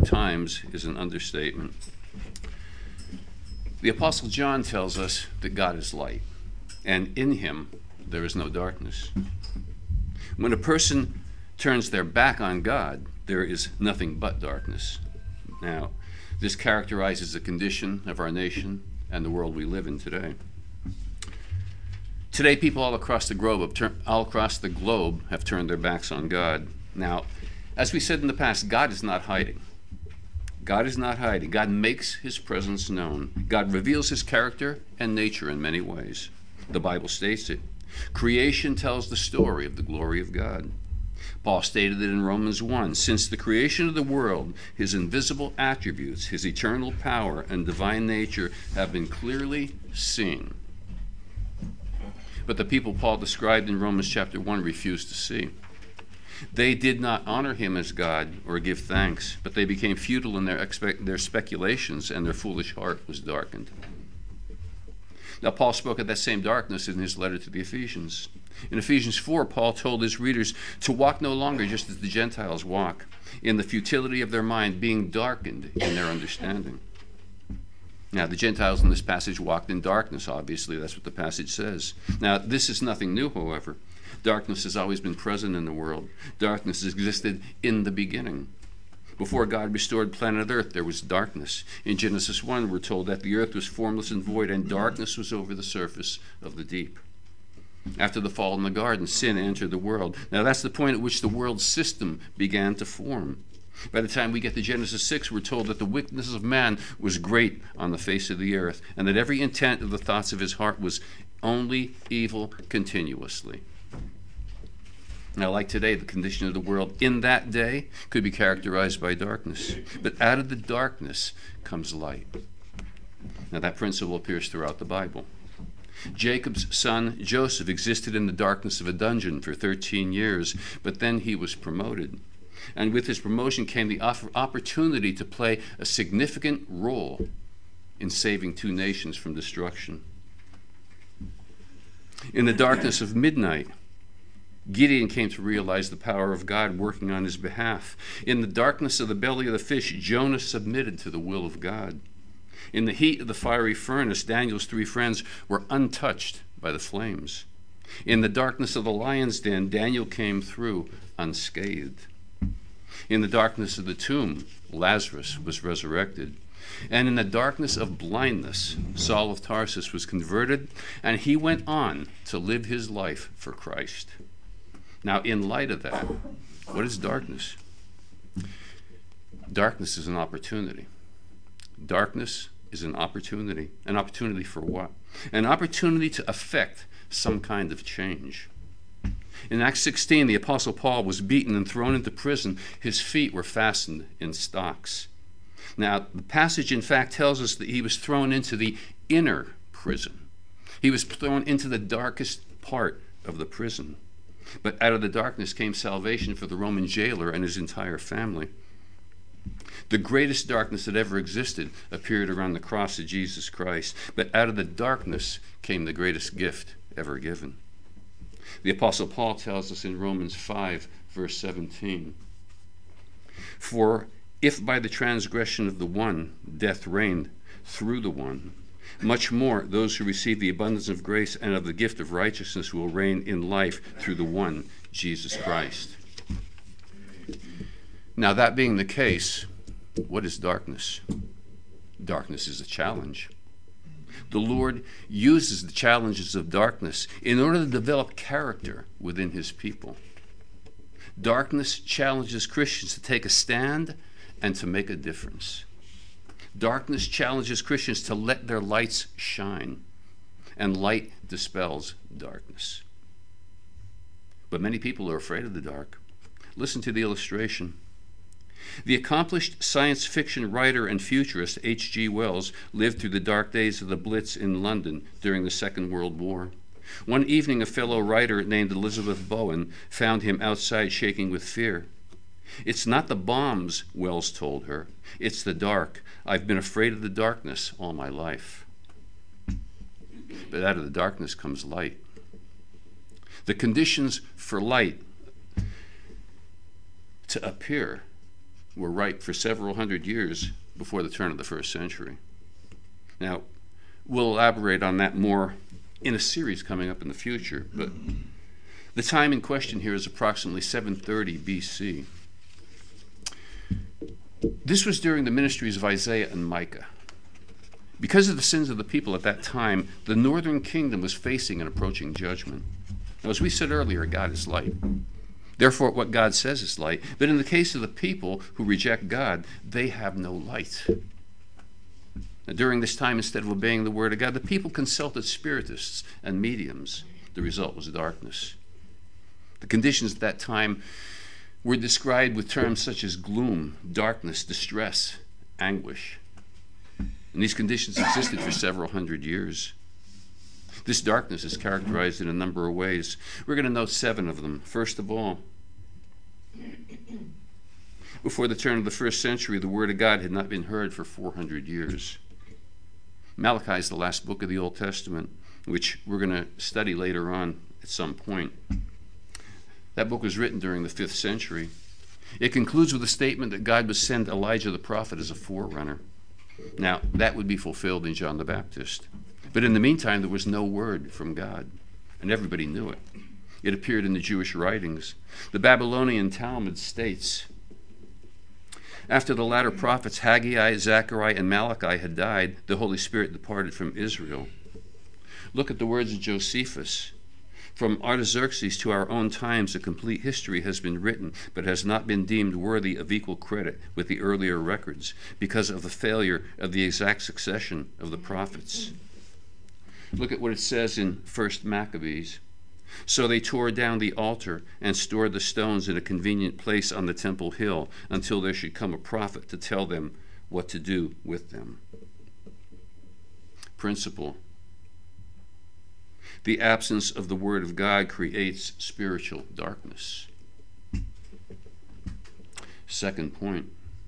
dark times is an understatement. The Apostle John tells us that God is light, and in him there is no darkness. When a person turns their back on God, there is nothing but darkness. Now, this characterizes the condition of our nation and the world we live in today. Today, people all across the globe have turned their backs on God. Now, as we said in the past, God is not hiding. God is not hiding. God makes his presence known. God reveals his character and nature in many ways. The Bible states it. Creation tells the story of the glory of God. Paul stated it in Romans 1, since the creation of the world, his invisible attributes, his eternal power and divine nature have been clearly seen. But the people Paul described in Romans chapter 1 refused to see. They did not honor him as God or give thanks, but they became futile in their speculations, and their foolish heart was darkened. Now, Paul spoke of that same darkness in his letter to the Ephesians. In Ephesians 4, Paul told his readers to walk no longer just as the Gentiles walk, in the futility of their mind, being darkened in their understanding. Now, the Gentiles in this passage walked in darkness, obviously. That's what the passage says. Now, this is nothing new, however. Darkness has always been present in the world. Darkness existed in the beginning. Before God restored planet Earth, there was darkness. In Genesis 1, we're told that the earth was formless and void, and darkness was over the surface of the deep. After the fall in the garden, sin entered the world. Now, that's the point at which the world system began to form. By the time we get to Genesis 6, we're told that the wickedness of man was great on the face of the earth, and that every intent of the thoughts of his heart was only evil continuously. Now, like today, the condition of the world in that day could be characterized by darkness. But out of the darkness comes light. Now, that principle appears throughout the Bible. Jacob's son Joseph existed in the darkness of a dungeon for 13 years, but then he was promoted. And with his promotion came the opportunity to play a significant role in saving two nations from destruction. In the darkness of midnight, Gideon came to realize the power of God working on his behalf. In the darkness of the belly of the fish, Jonah submitted to the will of God. In the heat of the fiery furnace, Daniel's three friends were untouched by the flames. In the darkness of the lion's den, Daniel came through unscathed. In the darkness of the tomb, Lazarus was resurrected. And in the darkness of blindness, Saul of Tarsus was converted, and he went on to live his life for Christ. Now, in light of that, what is darkness? Darkness is an opportunity. Darkness is an opportunity. An opportunity for what? An opportunity to effect some kind of change. In Acts 16, the Apostle Paul was beaten and thrown into prison. His feet were fastened in stocks. Now, the passage, in fact, tells us that he was thrown into the inner prison. He was thrown into the darkest part of the prison. But out of the darkness came salvation for the Roman jailer and his entire family. The greatest darkness that ever existed appeared around the cross of Jesus Christ. But out of the darkness came the greatest gift ever given. The Apostle Paul tells us in Romans 5, verse 17, for if by the transgression of the one death reigned through the one, much more those who receive the abundance of grace and of the gift of righteousness will reign in life through the one, Jesus Christ. Now, that being the case, what is darkness? Darkness is a challenge. The Lord uses the challenges of darkness in order to develop character within his people. Darkness challenges Christians to take a stand and to make a difference. Darkness challenges Christians to let their lights shine, and light dispels darkness. But many people are afraid of the dark. Listen to the illustration. The accomplished science fiction writer and futurist H.G. Wells lived through the dark days of the Blitz in London during the Second World War. One evening, a fellow writer named Elizabeth Bowen found him outside shaking with fear. "It's not the bombs," Wells told her. "It's the dark. I've been afraid of the darkness all my life." But out of the darkness comes light. The conditions for light to appear were right for several hundred years before the turn of the first century. Now, we'll elaborate on that more in a series coming up in the future, but the time in question here is approximately 730 BC. This was during the ministries of Isaiah and Micah. Because of the sins of the people at that time, the northern kingdom was facing an approaching judgment. Now, as we said earlier, God is light. Therefore, what God says is light. But in the case of the people who reject God, they have no light. Now, during this time, instead of obeying the word of God, the people consulted spiritists and mediums. The result was darkness. The conditions at that time were described with terms such as gloom, darkness, distress, anguish. And these conditions existed for several hundred years. This darkness is characterized in a number of ways. We're going to note 7 of them. First of all, before the turn of the first century, the word of God had not been heard for 400 years. Malachi is the last book of the Old Testament, which we're going to study later on at some point. That book was written during the 5th century. It concludes with a statement that God would send Elijah the prophet as a forerunner. Now, that would be fulfilled in John the Baptist. But in the meantime, there was no word from God, and everybody knew it. It appeared in the Jewish writings. The Babylonian Talmud states, after the latter prophets Haggai, Zechariah, and Malachi had died, the Holy Spirit departed from Israel. Look at the words of Josephus. From Artaxerxes to our own times, a complete history has been written, but has not been deemed worthy of equal credit with the earlier records because of the failure of the exact succession of the prophets. Look at what it says in 1 Maccabees. So they tore down the altar and stored the stones in a convenient place on the temple hill until there should come a prophet to tell them what to do with them. Principle. The absence of the Word of God creates spiritual darkness. Second point.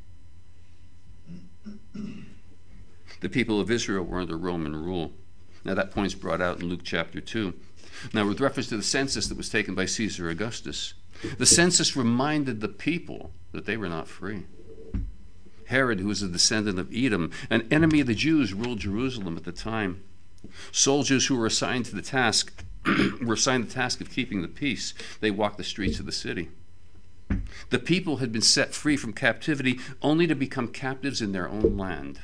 The people of Israel were under Roman rule. Now that point's brought out in Luke chapter 2. Now with reference to the census that was taken by Caesar Augustus, the census reminded the people that they were not free. Herod, who was a descendant of Edom, an enemy of the Jews, ruled Jerusalem at the time. Soldiers who were assigned the task of keeping the peace. They walked the streets of the city. The people had been set free from captivity only to become captives in their own land.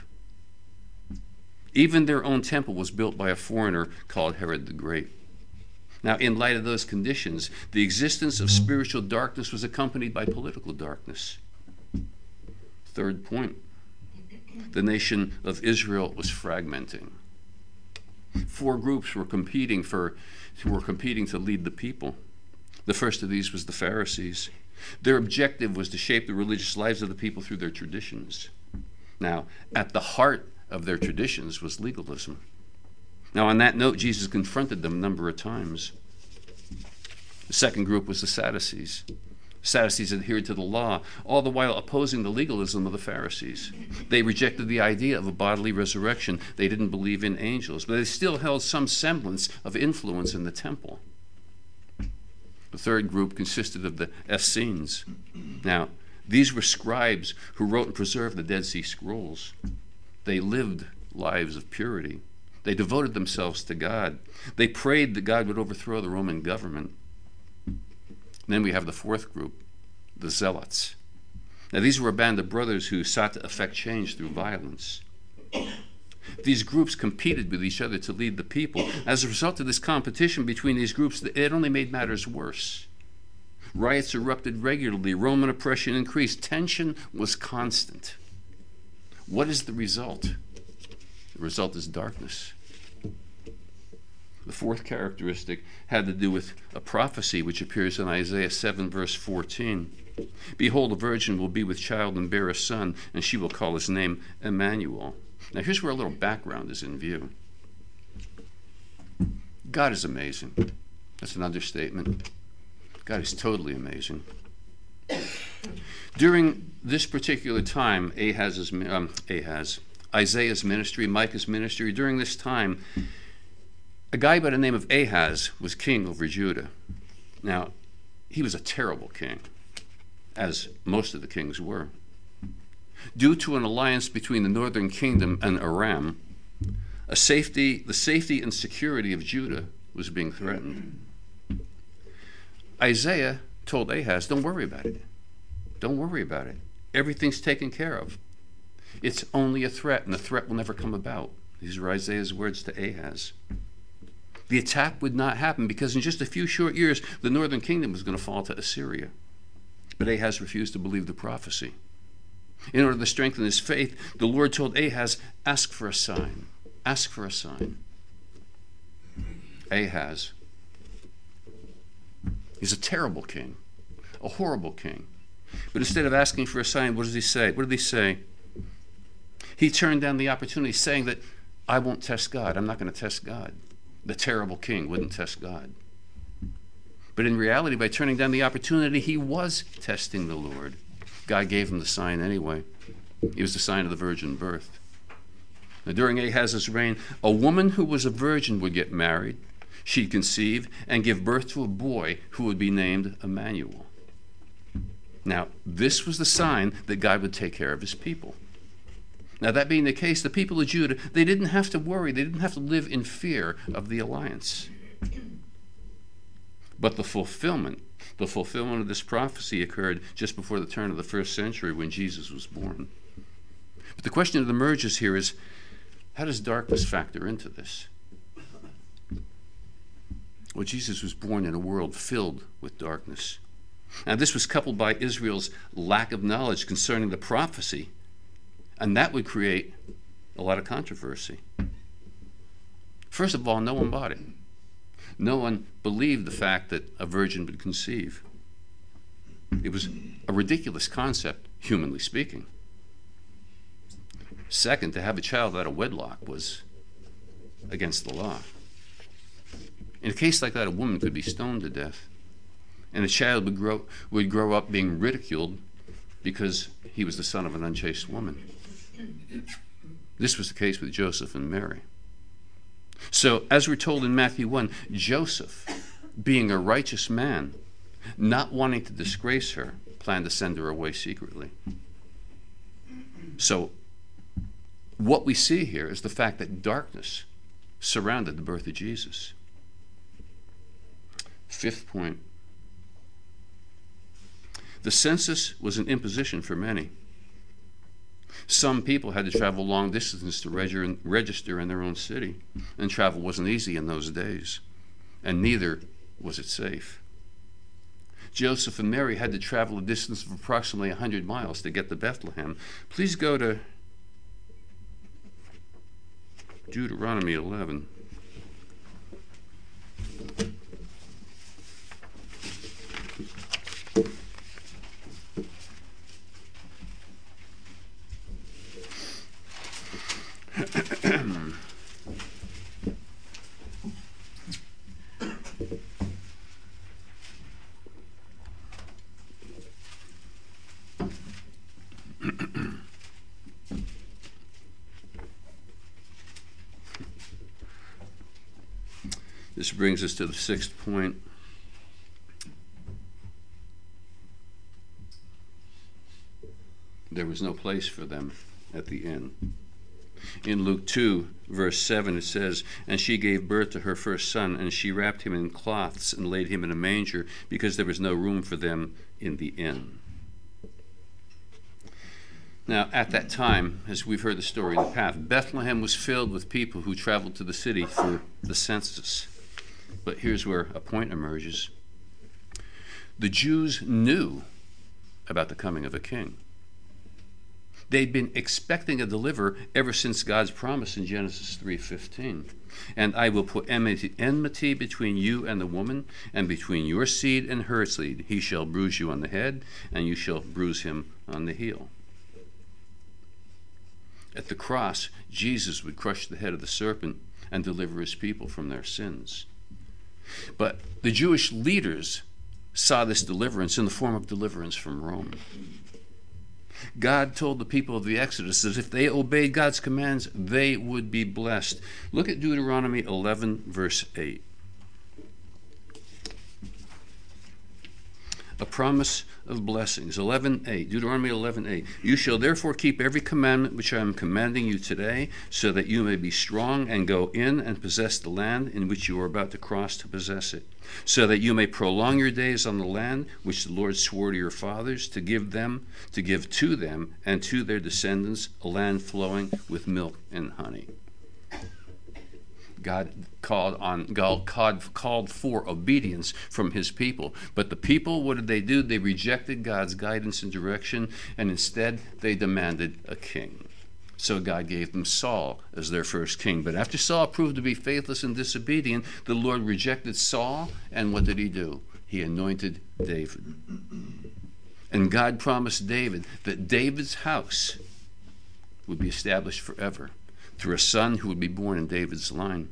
Even their own temple was built by a foreigner called Herod the Great. Now, in light of those conditions, the existence of spiritual darkness was accompanied by political darkness. Third point, the nation of Israel was fragmenting. 4 groups were competing to lead the people. The first of these was the Pharisees. Their objective was to shape the religious lives of the people through their traditions. Now, at the heart of their traditions was legalism. Now, on that note, Jesus confronted them a number of times. The second group was the Sadducees. The Sadducees adhered to the law, all the while opposing the legalism of the Pharisees. They rejected the idea of a bodily resurrection. They didn't believe in angels, but they still held some semblance of influence in the temple. The third group consisted of the Essenes. Now, these were scribes who wrote and preserved the Dead Sea Scrolls. They lived lives of purity. They devoted themselves to God. They prayed that God would overthrow the Roman government. And then we have the fourth group, the Zealots. Now, these were a band of brothers who sought to effect change through violence. These groups competed with each other to lead the people. As a result of this competition between these groups, it only made matters worse. Riots erupted regularly. Roman oppression increased. Tension was constant. What is the result? The result is darkness. The fourth characteristic had to do with a prophecy which appears in Isaiah 7, verse 14. Behold, a virgin will be with child and bear a son, and she will call his name Emmanuel. Now here's where a little background is in view. God is amazing. That's an understatement. God is totally amazing. During this particular time, Isaiah's ministry, Micah's ministry, during this time, a guy by the name of Ahaz was king over Judah. Now, he was a terrible king, as most of the kings were. Due to an alliance between the northern kingdom and Aram, the safety and security of Judah was being threatened. Isaiah told Ahaz, don't worry about it. Don't worry about it. Everything's taken care of. It's only a threat, and the threat will never come about. These are Isaiah's words to Ahaz. The attack would not happen because in just a few short years, the northern kingdom was going to fall to Assyria. But Ahaz refused to believe the prophecy. In order to strengthen his faith, the Lord told Ahaz, ask for a sign. Ask for a sign. Ahaz, he's a terrible king, a horrible king. But instead of asking for a sign, what does he say? What did he say? He turned down the opportunity, saying that I won't test God. I'm not going to test God. The terrible king wouldn't test God. But in reality, by turning down the opportunity, he was testing the Lord. God gave him the sign anyway. It was the sign of the virgin birth. Now, during Ahaz's reign, a woman who was a virgin would get married. She'd conceive and give birth to a boy who would be named Emmanuel. Now, this was the sign that God would take care of his people. Now, that being the case, the people of Judah, they didn't have to worry. They didn't have to live in fear of the alliance. But the fulfillment of this prophecy occurred just before the turn of the first century when Jesus was born. But the question that emerges here is, how does darkness factor into this? Well, Jesus was born in a world filled with darkness. Now, this was coupled by Israel's lack of knowledge concerning the prophecy, and that would create a lot of controversy. First of all, no one bought it. No one believed the fact that a virgin would conceive. It was a ridiculous concept, humanly speaking. Second, to have a child out of wedlock was against the law. In a case like that, a woman could be stoned to death, and the child would grow up being ridiculed because he was the son of an unchaste woman. This was the case with Joseph and Mary. So, as we're told in Matthew 1, Joseph, being a righteous man, not wanting to disgrace her, planned to send her away secretly. So, what we see here is the fact that darkness surrounded the birth of Jesus. Fifth point. The census was an imposition for many. Some people had to travel long distances to register in their own city, and travel wasn't easy in those days, and neither was it safe. Joseph and Mary had to travel a distance of approximately 100 miles to get to Bethlehem. Please go to Deuteronomy 11. This brings us to the sixth point. There was no place for them at the inn. In Luke 2, verse 7, it says, "And she gave birth to her first son, and she wrapped him in cloths and laid him in a manger, because there was no room for them in the inn." Now, at that time, as we've heard the story in the past, Bethlehem was filled with people who traveled to the city for the census. But here's where a point emerges. The Jews knew about the coming of a king. They'd been expecting a deliverer ever since God's promise in Genesis 3:15. "And I will put enmity between you and the woman, and between your seed and her seed. He shall bruise you on the head, and you shall bruise him on the heel." At the cross, Jesus would crush the head of the serpent and deliver his people from their sins. But the Jewish leaders saw this deliverance in the form of deliverance from Rome. God told the people of the Exodus that if they obeyed God's commands, they would be blessed. Look at Deuteronomy 11, verse 8. promise of blessings. 11:8, Deuteronomy 11:8. You shall therefore keep every commandment which I am commanding you today, so that you may be strong and go in and possess the land in which you are about to cross to possess it, so that you may prolong your days on the land which the Lord swore to your fathers to give to them and to their descendants, a land flowing with milk and honey. God called for obedience from his people. But the people, what did they do? They rejected God's guidance and direction, and instead they demanded a king. So God gave them Saul as their first king. But after Saul proved to be faithless and disobedient, the Lord rejected Saul, and what did he do? He anointed David. And God promised David that David's house would be established forever, through a son who would be born in David's line.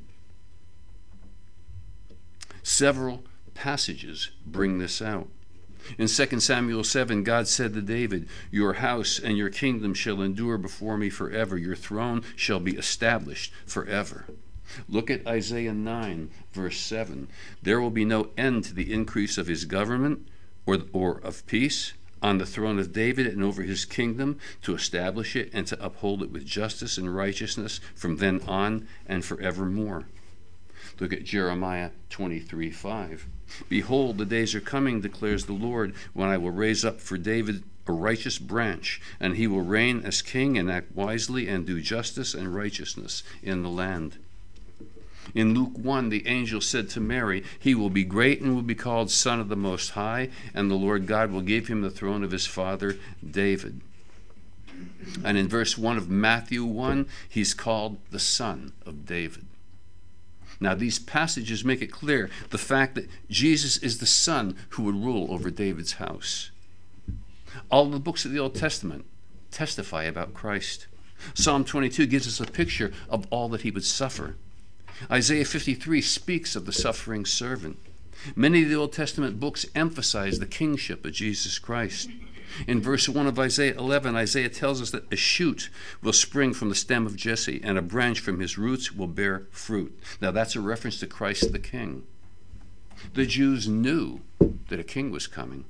Several passages bring this out. In 2 Samuel 7, God said to David, your house and your kingdom shall endure before me forever. Your throne shall be established forever. Look at Isaiah 9, verse 7. There will be no end to the increase of his government or of peace on the throne of David and over his kingdom, to establish it and to uphold it with justice and righteousness from then on and forevermore. Look at Jeremiah 23:5. Behold, the days are coming, declares the Lord, when I will raise up for David a righteous branch, and he will reign as king and act wisely and do justice and righteousness in the land. In Luke 1, the angel said to Mary, he will be great and will be called Son of the Most High, and the Lord God will give him the throne of his father David. And in verse 1 of Matthew 1, he's called the Son of David. Now, these passages make it clear the fact that Jesus is the Son who would rule over David's house. All the books of the Old Testament testify about Christ. Psalm 22 gives us a picture of all that he would suffer. Isaiah 53 speaks of the suffering servant. Many of the Old Testament books emphasize the kingship of Jesus Christ. In verse 1 of Isaiah 11, Isaiah tells us that a shoot will spring from the stem of Jesse, and a branch from his roots will bear fruit. Now that's a reference to Christ the King. The Jews knew that a king was coming,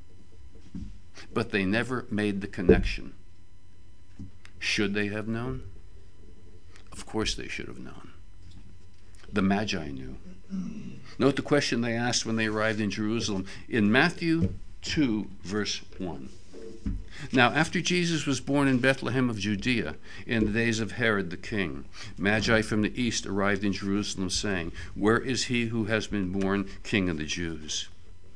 but they never made the connection. Should they have known? Of course they should have known. The Magi knew. Note the question they asked when they arrived in Jerusalem in Matthew 2, verse 1. Now, after Jesus was born in Bethlehem of Judea, in the days of Herod the king, Magi from the east arrived in Jerusalem, saying, where is he who has been born King of the Jews?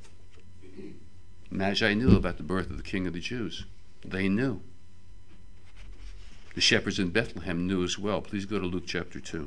Magi knew about the birth of the King of the Jews. They knew. The shepherds in Bethlehem knew as well. Please go to Luke chapter 2.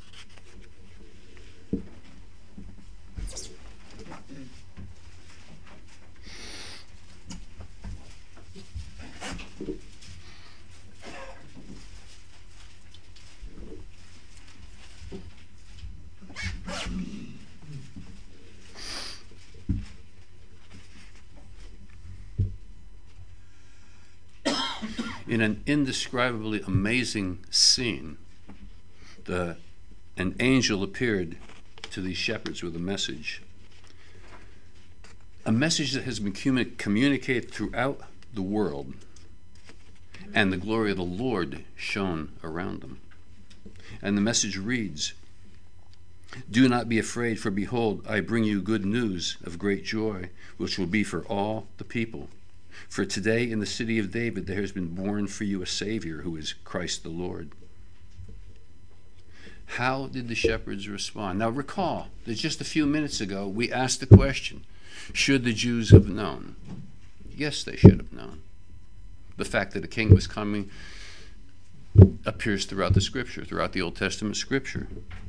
In an indescribably amazing scene, an angel appeared to these shepherds with a message that has been communicated throughout the world, and the glory of the Lord shone around them. And the message reads, do not be afraid, for behold, I bring you good news of great joy, which will be for all the people. For today in the city of David there has been born for you a Savior, who is Christ the Lord. How did the shepherds respond? Now recall that just a few minutes ago we asked the question, should the Jews have known? Yes, they should have known. The fact that a king was coming appears throughout the scripture, throughout the Old Testament scripture.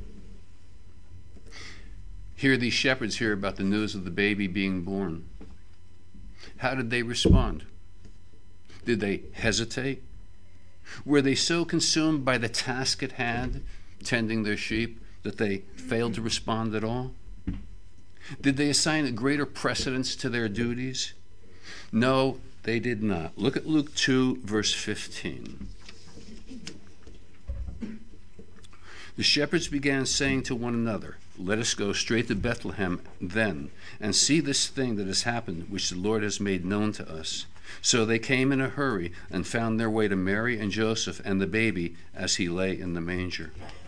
Here these shepherds hear about the news of the baby being born. How did they respond? Did they hesitate? Were they so consumed by the task at hand, tending their sheep, that they failed to respond at all? Did they assign a greater precedence to their duties? No, they did not. Look at Luke 2, verse 15. The shepherds began saying to one another, let us go straight to Bethlehem then, and see this thing that has happened, which the Lord has made known to us. So they came in a hurry and found their way to Mary and Joseph and the baby as he lay in the manger.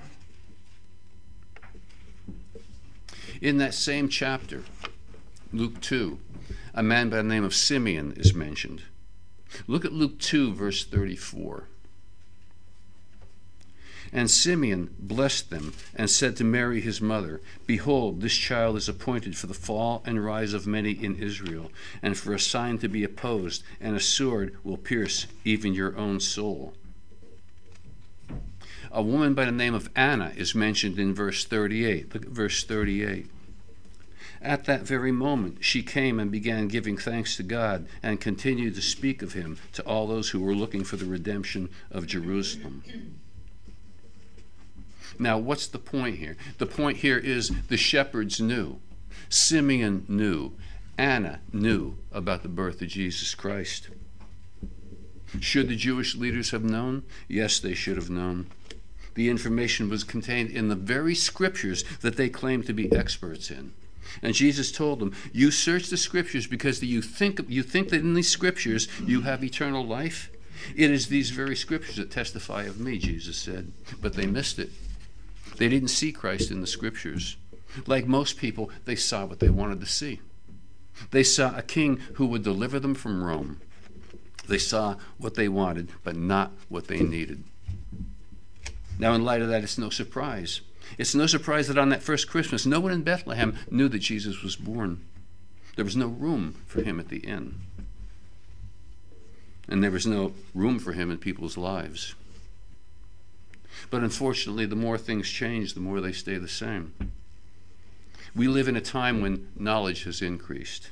In that same chapter, Luke 2, a man by the name of Simeon is mentioned. Look at Luke 2, verse 34. And Simeon blessed them and said to Mary his mother, Behold, this child is appointed for the fall and rise of many in Israel, and for a sign to be opposed, and a sword will pierce even your own soul. A woman by the name of Anna is mentioned in verse 38. Look at verse 38. At that very moment she came and began giving thanks to God and continued to speak of him to all those who were looking for the redemption of Jerusalem. Now, what's the point here? The point here is the shepherds knew. Simeon knew. Anna knew about the birth of Jesus Christ. Should the Jewish leaders have known? Yes, they should have known. The information was contained in the very scriptures that they claimed to be experts in. And Jesus told them, you search the scriptures because you think that in these scriptures you have eternal life. It is these very scriptures that testify of me, Jesus said. But they missed it. They didn't see Christ in the scriptures. Like most people, they saw what they wanted to see. They saw a king who would deliver them from Rome. They saw what they wanted, but not what they needed. Now, in light of that, it's no surprise. It's no surprise that on that first Christmas, no one in Bethlehem knew that Jesus was born. There was no room for him at the inn. And there was no room for him in people's lives. But unfortunately, the more things change, the more they stay the same. We live in a time when knowledge has increased.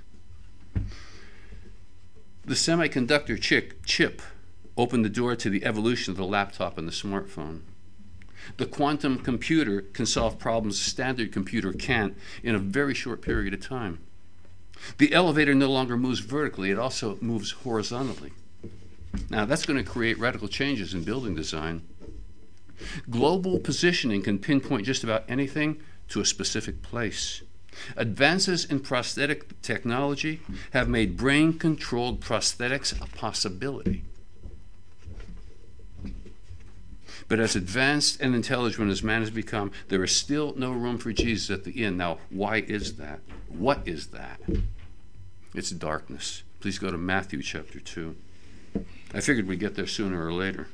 The semiconductor chip opened the door to the evolution of the laptop and the smartphone. The quantum computer can solve problems a standard computer can't in a very short period of time. The elevator no longer moves vertically, it also moves horizontally. Now, that's going to create radical changes in building design. Global positioning can pinpoint just about anything to a specific place. Advances in prosthetic technology have made brain-controlled prosthetics a possibility. But as advanced and intelligent as man has become, there is still no room for Jesus at the inn. Now, why is that? What is that? It's darkness. Please go to Matthew chapter 2. I figured we'd get there sooner or later.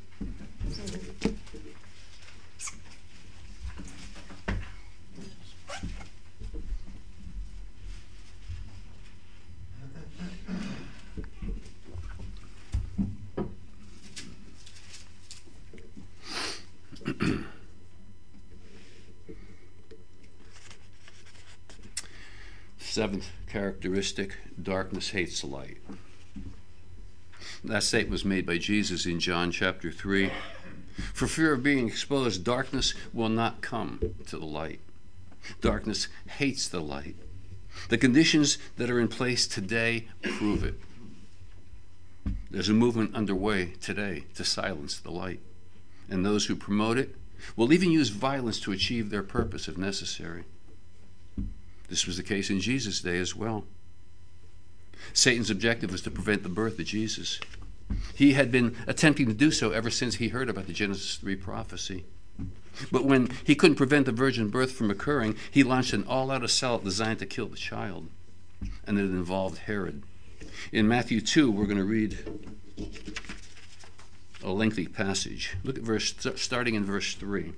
Seventh characteristic, darkness hates light. That statement was made by Jesus in John chapter 3. For fear of being exposed, darkness will not come to the light. Darkness hates the light. The conditions that are in place today prove it. There's a movement underway today to silence the light. And those who promote it will even use violence to achieve their purpose if necessary. This was the case in Jesus' day as well. Satan's objective was to prevent the birth of Jesus. He had been attempting to do so ever since he heard about the Genesis 3 prophecy. But when he couldn't prevent the virgin birth from occurring, he launched an all-out assault designed to kill the child. And it involved Herod. In Matthew 2, we're going to read a lengthy passage. Look at starting in verse 3.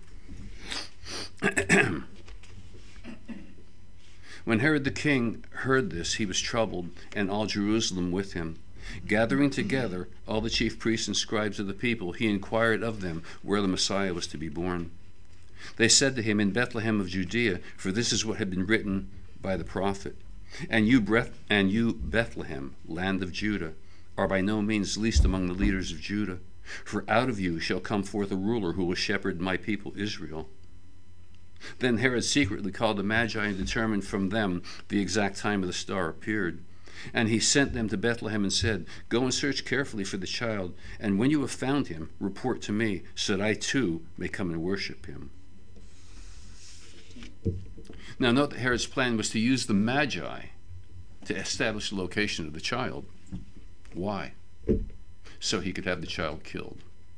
When Herod the king heard this, he was troubled, and all Jerusalem with him. Gathering together all the chief priests and scribes of the people, he inquired of them where the Messiah was to be born. They said to him, in Bethlehem of Judea, for this is what had been written by the prophet. And you, Bethlehem, land of Judah, are by no means least among the leaders of Judah. For out of you shall come forth a ruler who will shepherd my people Israel. Then Herod secretly called the Magi and determined from them the exact time of the star appeared. And he sent them to Bethlehem and said, go and search carefully for the child, and when you have found him, report to me, so that I too may come and worship him. Now note that Herod's plan was to use the Magi to establish the location of the child. Why? So he could have the child killed.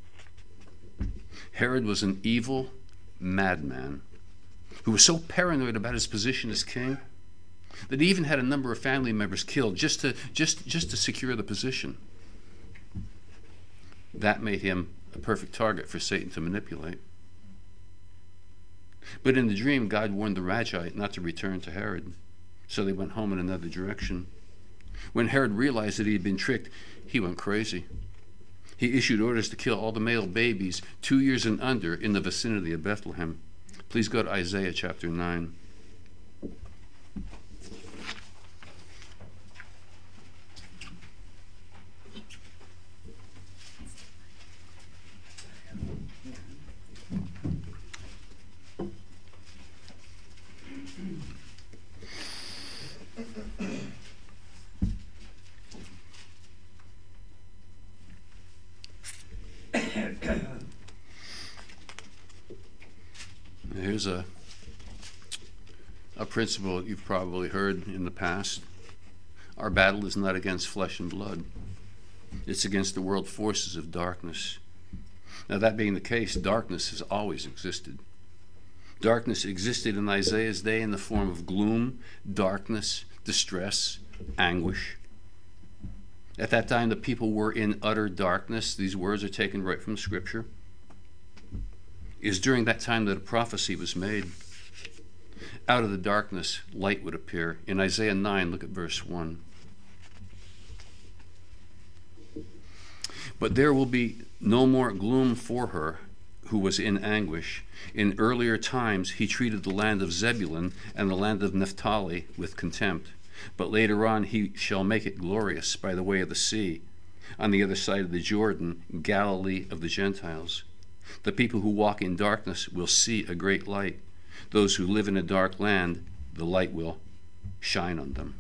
Herod was an evil madman who was so paranoid about his position as king that he even had a number of family members killed just to secure the position. That made him a perfect target for Satan to manipulate. But in the dream, God warned the Magi not to return to Herod, so they went home in another direction. When Herod realized that he had been tricked, he went crazy. He issued orders to kill all the male babies 2 years and under in the vicinity of Bethlehem. Please go to Isaiah chapter 9. Here's a principle that you've probably heard in the past. Our battle is not against flesh and blood. It's against the world forces of darkness. Now, that being the case, darkness has always existed. Darkness existed in Isaiah's day in the form of gloom, darkness, distress, anguish. At that time, the people were in utter darkness. These words are taken right from Scripture. It is during that time that a prophecy was made. Out of the darkness, light would appear. In Isaiah 9, look at verse 1. But there will be no more gloom for her who was in anguish. In earlier times, he treated the land of Zebulun and the land of Naphtali with contempt. But later on, he shall make it glorious by the way of the sea, on the other side of the Jordan, Galilee of the Gentiles. The people who walk in darkness will see a great light. Those who live in a dark land, the light will shine on them.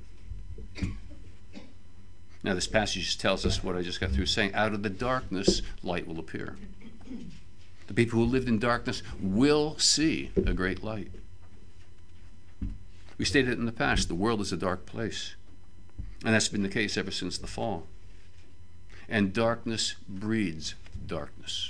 Now, this passage tells us what I just got through saying. Out of the darkness, light will appear. The people who lived in darkness will see a great light. We stated in the past, the world is a dark place. And that's been the case ever since the fall. And darkness breeds darkness.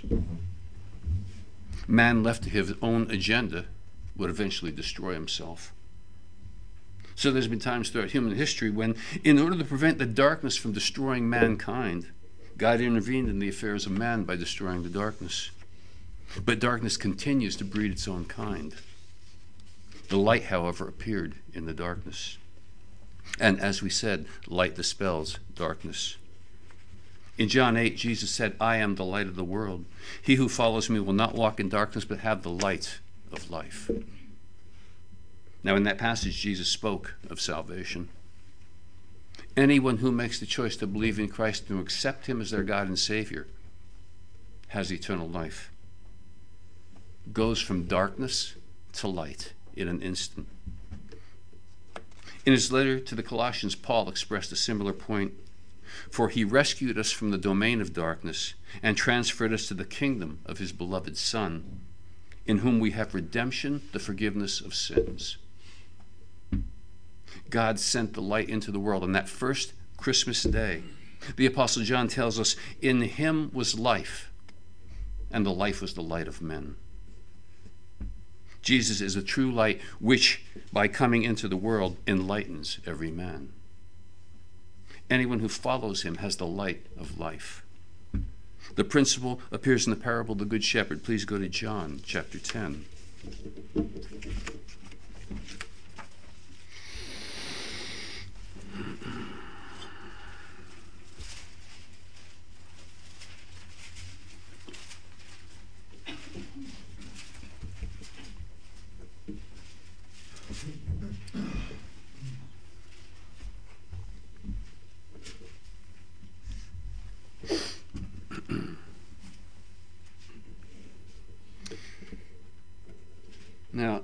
Man left to his own agenda would eventually destroy himself. So there's been times throughout human history when, in order to prevent the darkness from destroying mankind, God intervened in the affairs of man by destroying the darkness. But darkness continues to breed its own kind. The light, however, appeared in the darkness. And as we said, light dispels darkness. In John 8, Jesus said, I am the light of the world. He who follows me will not walk in darkness, but have the light of life. Now, in that passage, Jesus spoke of salvation. Anyone who makes the choice to believe in Christ and to accept him as their God and Savior has eternal life. Goes from darkness to light in an instant. In his letter to the Colossians, Paul expressed a similar point. For he rescued us from the domain of darkness and transferred us to the kingdom of his beloved Son, in whom we have redemption, the forgiveness of sins. God sent the light into the world on that first Christmas day. The Apostle John tells us, in him was life, and the life was the light of men. Jesus is a true light which, by coming into the world, enlightens every man. Anyone who follows him has the light of life. The principle appears in the parable of the Good Shepherd. Please go to John chapter 10. Now,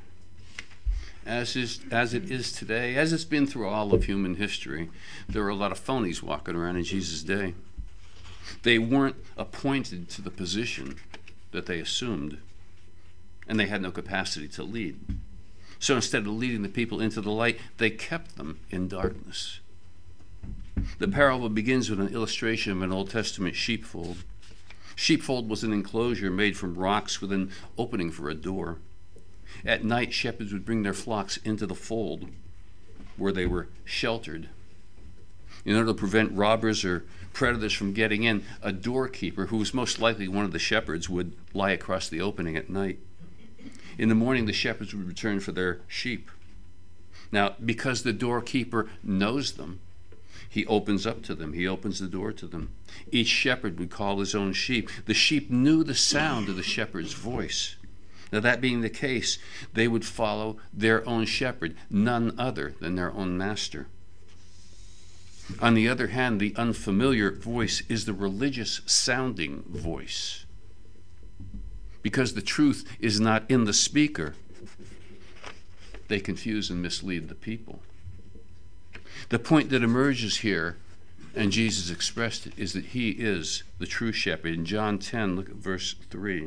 as it is today, as it's been through all of human history, there were a lot of phonies walking around in Jesus' day. They weren't appointed to the position that they assumed, and they had no capacity to lead. So instead of leading the people into the light, they kept them in darkness. The parable begins with an illustration of an Old Testament sheepfold. Sheepfold was an enclosure made from rocks with an opening for a door. At night, shepherds would bring their flocks into the fold where they were sheltered. In order to prevent robbers or predators from getting in, a doorkeeper, who was most likely one of the shepherds, would lie across the opening at night. In the morning, the shepherds would return for their sheep. Now, because the doorkeeper knows them, he opens up to them. He opens the door to them. Each shepherd would call his own sheep. The sheep knew the sound of the shepherd's voice. Now, that being the case, they would follow their own shepherd, none other than their own master. On the other hand, the unfamiliar voice is the religious-sounding voice. Because the truth is not in the speaker, they confuse and mislead the people. The point that emerges here, and Jesus expressed it, is that he is the true shepherd. In John 10, look at verse 3.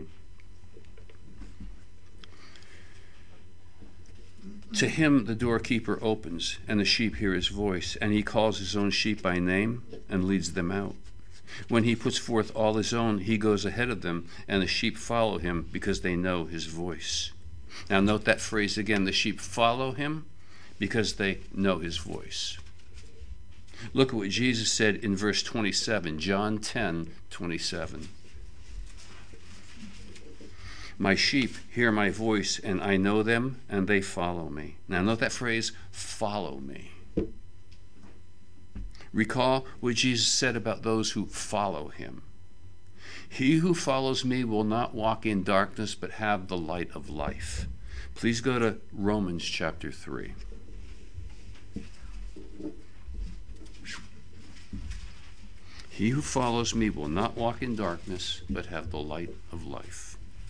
To him the doorkeeper opens, and the sheep hear his voice, and he calls his own sheep by name and leads them out. When he puts forth all his own, he goes ahead of them, and the sheep follow him because they know his voice. Now note that phrase again, the sheep follow him because they know his voice. Look at what Jesus said in verse 27, John 10:27. My sheep hear my voice, and I know them, and they follow me. Now note that phrase, follow me. Recall what Jesus said about those who follow him. He who follows me will not walk in darkness, but have the light of life. Please go to Romans chapter 3. He who follows me will not walk in darkness, but have the light of life.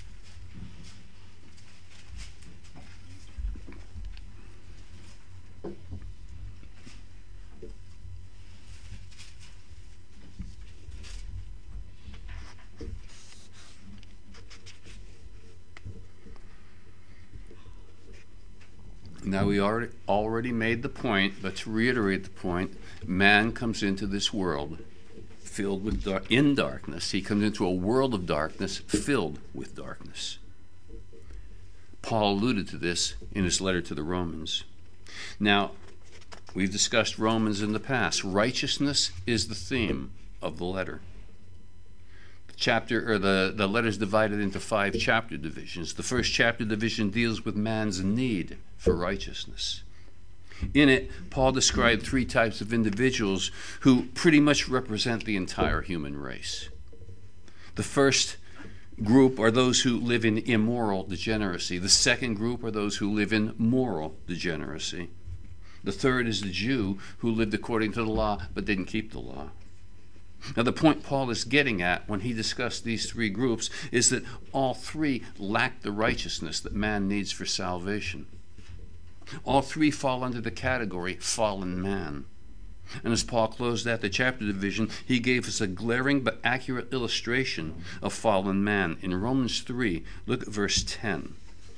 Now, we already made the point, but to reiterate the point, man comes into this world filled with in darkness. He comes into a world of darkness filled with darkness. Paul alluded to this in his letter to the Romans. Now, we've discussed Romans in the past. Righteousness is the theme of the letter. The letter is divided into 5 chapter divisions. The first chapter division deals with man's need for righteousness. In it, Paul described 3 types of individuals who pretty much represent the entire human race. The first group are those who live in immoral degeneracy. The second group are those who live in moral degeneracy. The third is the Jew who lived according to the law but didn't keep the law. Now, the point Paul is getting at when he discussed these 3 groups is that all 3 lack the righteousness that man needs for salvation. All 3 fall under the category fallen man. And as Paul closed out the chapter division, he gave us a glaring but accurate illustration of fallen man. In Romans 3, look at verse 10.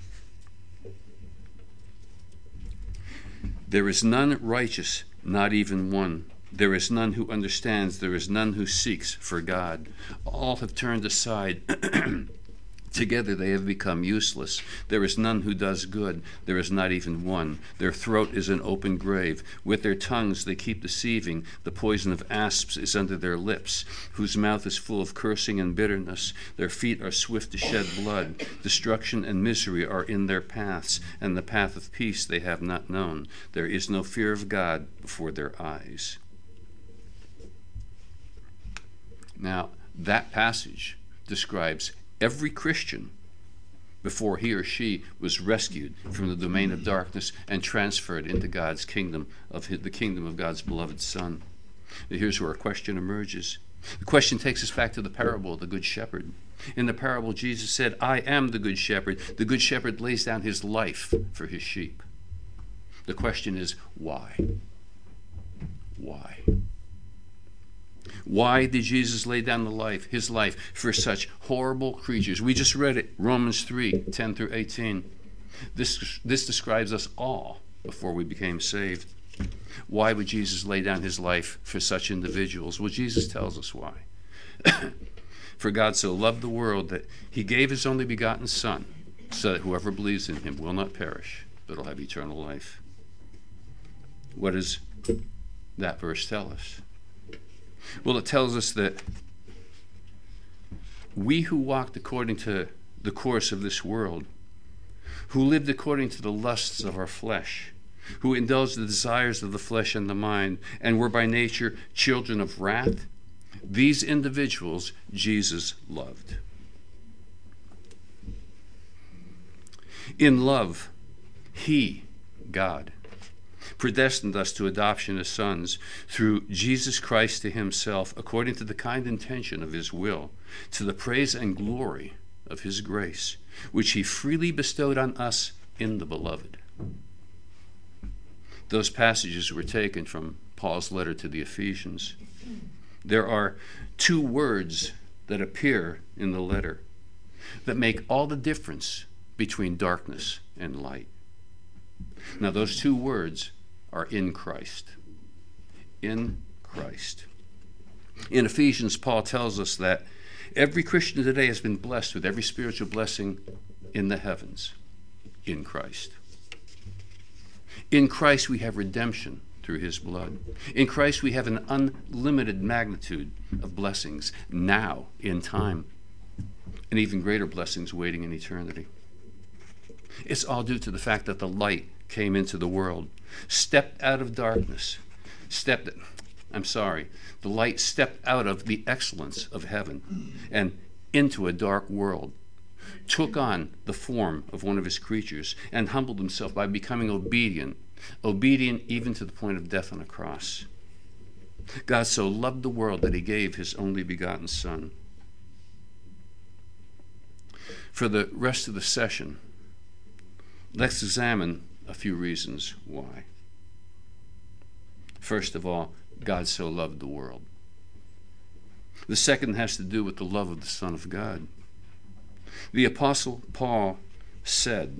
There is none righteous, not even one. There is none who understands. There is none who seeks for God. All have turned aside. Together they have become useless. There is none who does good. There is not even one. Their throat is an open grave. With their tongues they keep deceiving. The poison of asps is under their lips, whose mouth is full of cursing and bitterness. Their feet are swift to shed blood. Destruction and misery are in their paths, and the path of peace they have not known. There is no fear of God before their eyes. Now, that passage describes every Christian before he or she was rescued from the domain of darkness and transferred into God's kingdom, the kingdom of God's beloved Son. Here's where a question emerges. The question takes us back to the parable of the Good Shepherd. In the parable, Jesus said, I am the Good Shepherd. The Good Shepherd lays down his life for his sheep. The question is, why? Why? Why did Jesus lay down his life for such horrible creatures? We just read it, Romans 3, 10 through 18. This describes us all before we became saved. Why would Jesus lay down his life for such individuals? Well, Jesus tells us why. For God so loved the world that he gave his only begotten Son, so that whoever believes in him will not perish, but will have eternal life. What does that verse tell us? Well, it tells us that we who walked according to the course of this world, who lived according to the lusts of our flesh, who indulged the desires of the flesh and the mind, and were by nature children of wrath, these individuals Jesus loved. In love, he, God, predestined us to adoption as sons through Jesus Christ to himself, according to the kind intention of his will, to the praise and glory of his grace, which he freely bestowed on us in the beloved. Those passages were taken from Paul's letter to the Ephesians. There are two words that appear in the letter that make all the difference between darkness and light. Now, those two words are in Christ. In Christ. In Ephesians, Paul tells us that every Christian today has been blessed with every spiritual blessing in the heavens in Christ. In Christ, we have redemption through his blood. In Christ, we have an unlimited magnitude of blessings now in time, and even greater blessings waiting in eternity. It's all due to the fact that the light came into the world, stepped out of darkness, the light stepped out of the excellence of heaven and into a dark world, took on the form of one of his creatures, and humbled himself by becoming obedient even to the point of death on a cross. God so loved the world that he gave his only begotten Son. For the rest of the session, let's examine a few reasons why. First of all, God so loved the world. The second has to do with the love of the Son of God. The Apostle Paul said,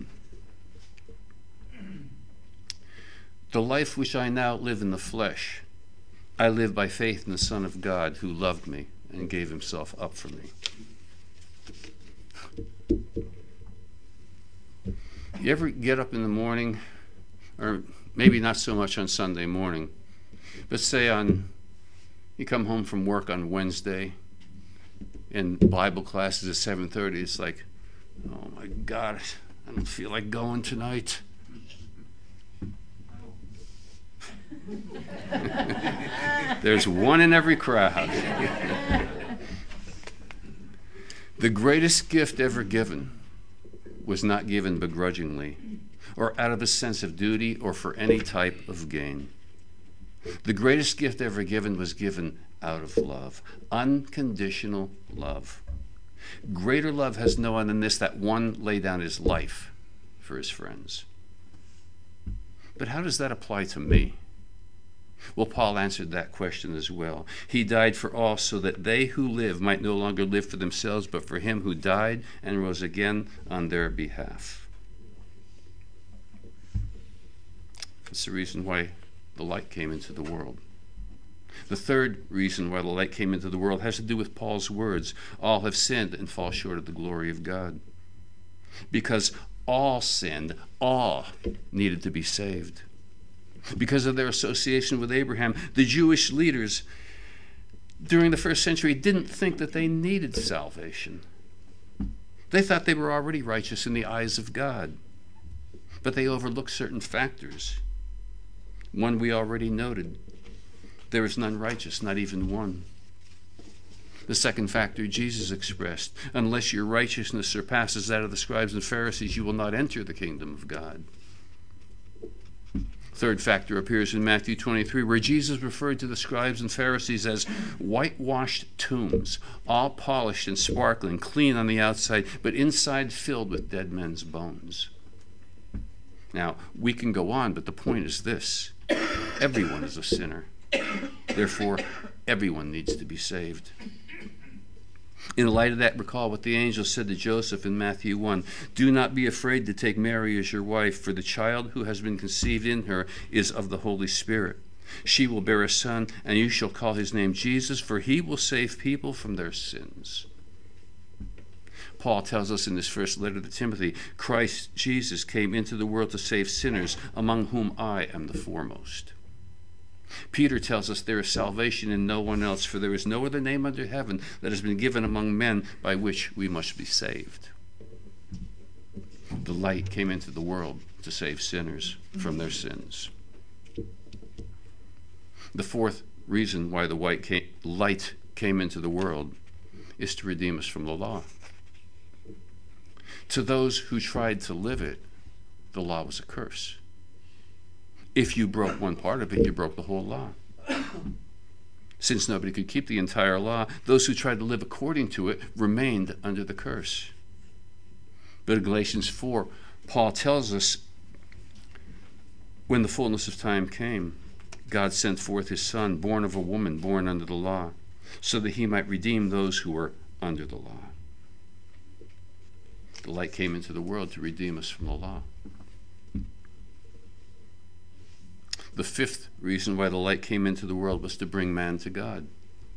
"The life which I now live in the flesh, I live by faith in the Son of God who loved me and gave himself up for me." You ever get up in the morning, or maybe not so much on Sunday morning, but say you come home from work on Wednesday and Bible class is at 7:30, it's like, oh my God, I don't feel like going tonight. There's one in every crowd. The greatest gift ever given was not given begrudgingly or out of a sense of duty or for any type of gain. The greatest gift ever given was given out of love, unconditional love. Greater love has no one than this, that one lay down his life for his friends. But how does that apply to me? Well, Paul answered that question as well. He died for all so that they who live might no longer live for themselves, but for him who died and rose again on their behalf. That's the reason why the light came into the world. The third reason why the light came into the world has to do with Paul's words. All have sinned and fall short of the glory of God. Because all sinned, all needed to be saved. Because of their association with Abraham, the Jewish leaders during the first century didn't think that they needed salvation. They thought they were already righteous in the eyes of God. But they overlooked certain factors. One we already noted. There is none righteous, not even one. The second factor Jesus expressed, unless your righteousness surpasses that of the scribes and Pharisees, you will not enter the kingdom of God. Third factor appears in Matthew 23, where Jesus referred to the scribes and Pharisees as whitewashed tombs, all polished and sparkling, clean on the outside, but inside filled with dead men's bones. Now, we can go on, but the point is this. Everyone is a sinner. Therefore, everyone needs to be saved. In light of that, recall what the angel said to Joseph in Matthew 1. Do not be afraid to take Mary as your wife, for the child who has been conceived in her is of the Holy Spirit. She will bear a son, and you shall call his name Jesus, for he will save people from their sins. Paul tells us in his first letter to Timothy, Christ Jesus came into the world to save sinners, among whom I am the foremost. Peter tells us there is salvation in no one else, for there is no other name under heaven that has been given among men by which we must be saved. The light came into the world to save sinners from their sins. The fourth reason why the light came into the world is to redeem us from the law. To those who tried to live it, the law was a curse. If you broke one part of it, you broke the whole law. Since nobody could keep the entire law, those who tried to live according to it remained under the curse. But in Galatians 4, Paul tells us, when the fullness of time came, God sent forth his Son, born of a woman, born under the law, so that he might redeem those who were under the law. The light came into the world to redeem us from the law. The fifth reason why the light came into the world was to bring man to God.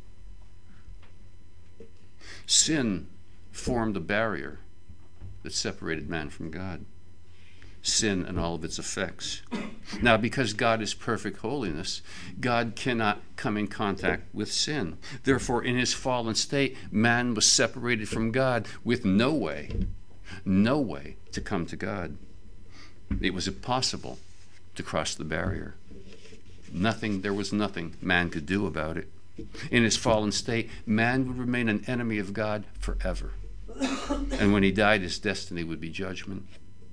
Sin formed a barrier that separated man from God. Sin and all of its effects. Now, because God is perfect holiness, God cannot come in contact with sin. Therefore, in his fallen state, man was separated from God with no way to come to God. It was impossible to cross the barrier. There was nothing man could do about it. In his fallen state, man would remain an enemy of God forever. And when he died, his destiny would be judgment.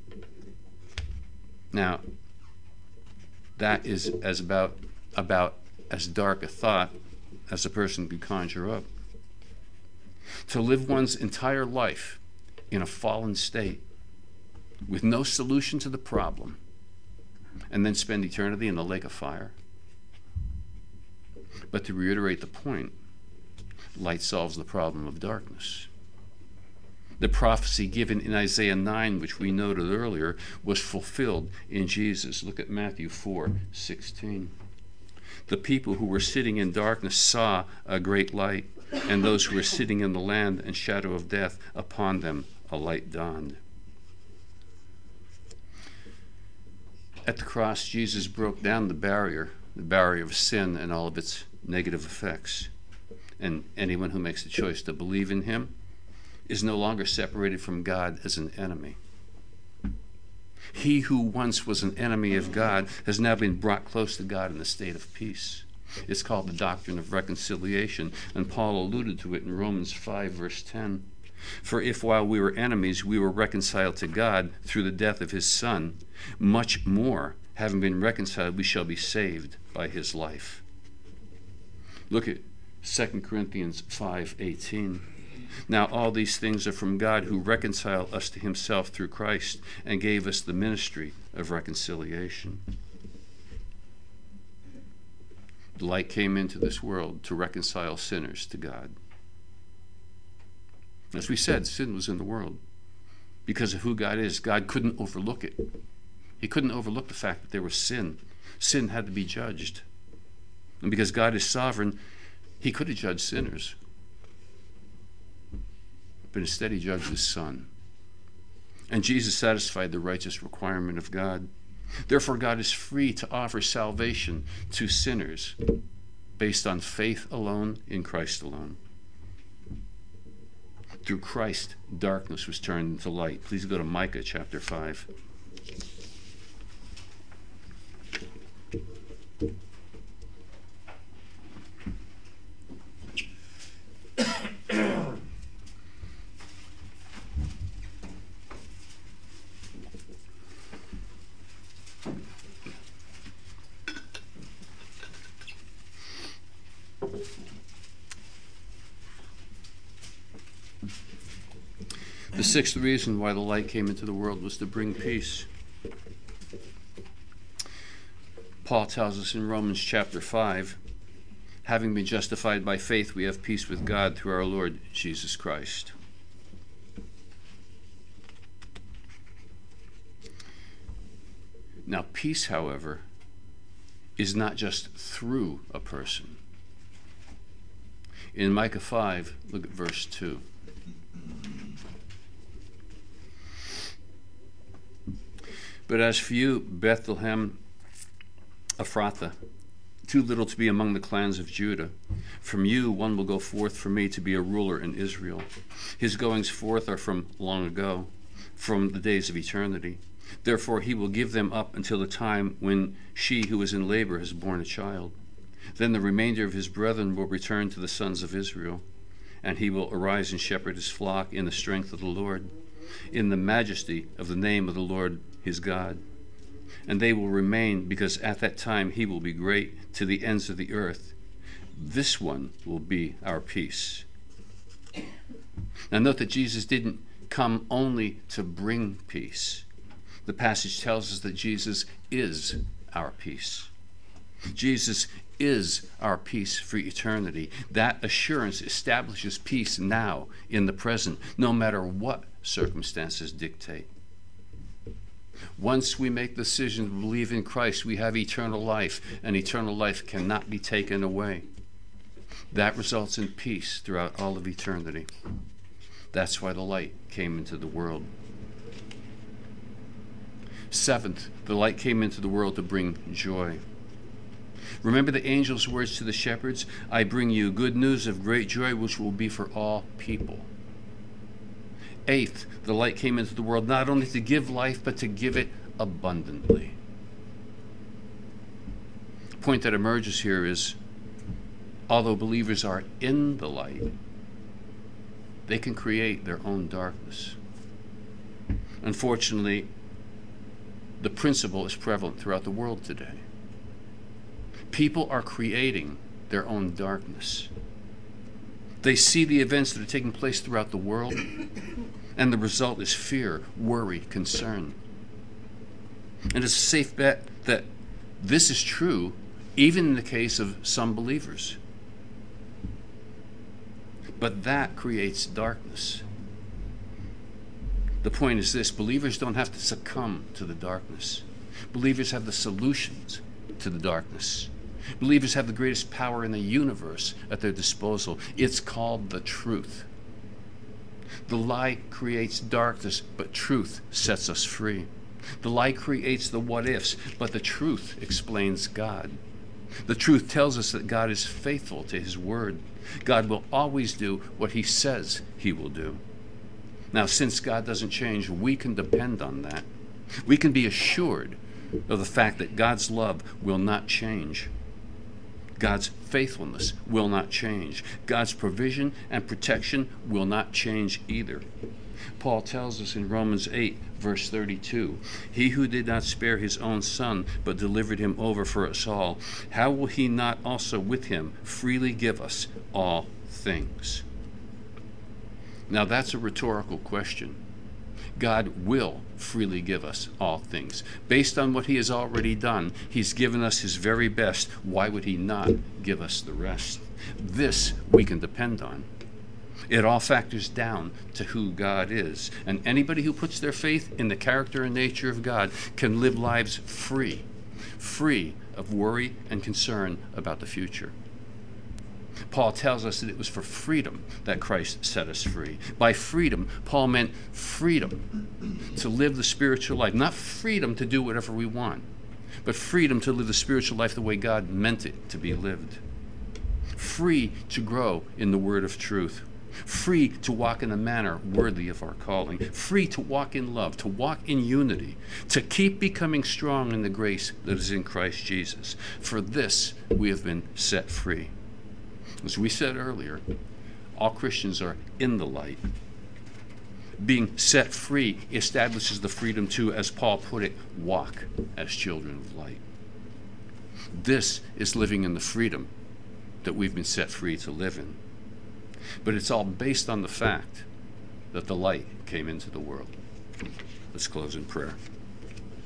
Now, that is about as dark a thought as a person could conjure up. To live one's entire life in a fallen state with no solution to the problem, and then spend eternity in the lake of fire. But to reiterate the point, light solves the problem of darkness. The prophecy given in Isaiah 9, which we noted earlier, was fulfilled in Jesus. Look at Matthew 4:16. The people who were sitting in darkness saw a great light, and those who were sitting in the land and shadow of death, upon them a light dawned. At the cross, Jesus broke down the barrier of sin and all of its negative effects. And anyone who makes the choice to believe in him is no longer separated from God as an enemy. He who once was an enemy of God has now been brought close to God in a state of peace. It's called the doctrine of reconciliation, and Paul alluded to it in Romans 5, verse 10. For if while we were enemies, we were reconciled to God through the death of his Son, much more, having been reconciled, we shall be saved by his life. Look at 2 Corinthians 5:18. Now all these things are from God, who reconciled us to himself through Christ and gave us the ministry of reconciliation. The light came into this world to reconcile sinners to God. As we said, sin was in the world. Because of who God is, God couldn't overlook it. He couldn't overlook the fact that there was sin. Sin had to be judged. And because God is sovereign, he could have judged sinners. But instead he judged his Son. And Jesus satisfied the righteous requirement of God. Therefore, God is free to offer salvation to sinners based on faith alone in Christ alone. Through Christ, darkness was turned into light. Please go to Micah chapter 5. The sixth reason why the light came into the world was to bring peace. Paul tells us in Romans chapter 5 having been justified by faith, we have peace with God through our Lord Jesus Christ. Now, peace, however, is not just through a person. In Micah 5, look at verse 2. But as for you, Bethlehem Ephrathah, too little to be among the clans of Judah, from you one will go forth for me to be a ruler in Israel. His goings forth are from long ago, from the days of eternity. Therefore he will give them up until the time when she who is in labor has borne a child. Then the remainder of his brethren will return to the sons of Israel, and he will arise and shepherd his flock in the strength of the Lord, in the majesty of the name of the Lord his God. And they will remain, because at that time he will be great to the ends of the earth. This one will be our peace. Now note that Jesus didn't come only to bring peace. The passage tells us that Jesus is our peace. Jesus is our peace for eternity. That assurance establishes peace now in the present, no matter what circumstances dictate. Once we make the decision to believe in Christ, we have eternal life, and eternal life cannot be taken away. That results in peace throughout all of eternity. That's why the light came into the world. Seventh, the light came into the world to bring joy. Remember the angel's words to the shepherds, I bring you good news of great joy, which will be for all people. Eighth, the light came into the world not only to give life, but to give it abundantly. The point that emerges here is, although believers are in the light, they can create their own darkness. Unfortunately, the principle is prevalent throughout the world today. People are creating their own darkness. They see the events that are taking place throughout the world, and the result is fear, worry, concern. And it's a safe bet that this is true even in the case of some believers. But that creates darkness. The point is this: believers don't have to succumb to the darkness. Believers have the solutions to the darkness. Believers have the greatest power in the universe at their disposal. It's called the truth. The lie creates darkness, but truth sets us free. The lie creates the what-ifs, but the truth explains God. The truth tells us that God is faithful to his word. God will always do what he says he will do. Now, since God doesn't change, we can depend on that. We can be assured of the fact that God's love will not change. God's faithfulness will not change. God's provision and protection will not change either. Paul tells us in Romans 8, verse 32, he who did not spare his own son, but delivered him over for us all, how will he not also with him freely give us all things? Now that's a rhetorical question. God will freely give us all things. Based on what he has already done, he's given us his very best. Why would he not give us the rest? This we can depend on. It all factors down to who God is. And anybody who puts their faith in the character and nature of God can live lives free of worry and concern about the future. Paul tells us that it was for freedom that Christ set us free. By freedom, Paul meant freedom to live the spiritual life. Not freedom to do whatever we want, but freedom to live the spiritual life the way God meant it to be lived. Free to grow in the word of truth. Free to walk in a manner worthy of our calling. Free to walk in love, to walk in unity, to keep becoming strong in the grace that is in Christ Jesus. For this we have been set free. As we said earlier, all Christians are in the light. Being set free establishes the freedom to, as Paul put it, walk as children of light. This is living in the freedom that we've been set free to live in. But it's all based on the fact that the light came into the world. Let's close in prayer.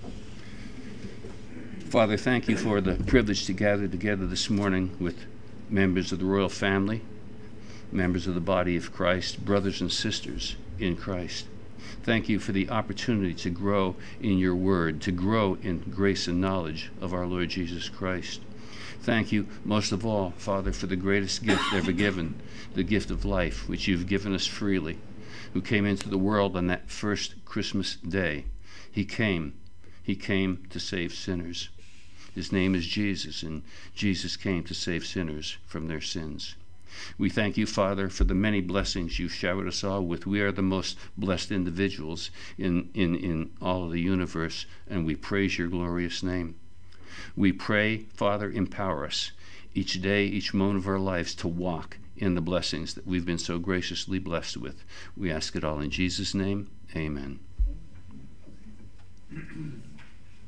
Father, thank you for the privilege to gather together this morning with members of the royal family, members of the body of Christ, brothers and sisters in Christ. Thank you for the opportunity to grow in your word, to grow in grace and knowledge of our Lord Jesus Christ. Thank you, most of all, Father, for the greatest gift ever given, the gift of life, which you've given us freely, who came into the world on that first Christmas day. He came to save sinners. His name is Jesus, and Jesus came to save sinners from their sins. We thank you, Father, for the many blessings you've showered us all with. We are the most blessed individuals in all of the universe, and we praise your glorious name. We pray, Father, empower us each day, each moment of our lives to walk in the blessings that we've been so graciously blessed with. We ask it all in Jesus' name. Amen.